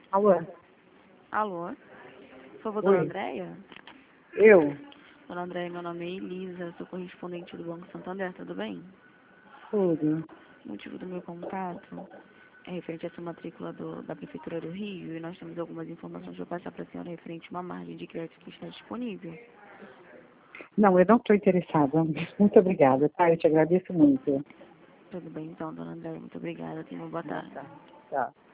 Alô? Alô? Por favor, Oi. dona Andréia? Eu? Dona Andréia, meu nome é Elisa, sou correspondente do Banco Santander, tudo bem? Tudo. O motivo do meu contato é referente a essa matrícula da Prefeitura do Rio e nós temos algumas informações para passar para a senhora referente a uma margem de crédito que está disponível. Não, eu não estou interessada. Muito obrigada, tá? Eu te agradeço muito. Tudo bem então, dona Andréia, muito obrigada, tenha uma boa tarde. Tá. Tchau.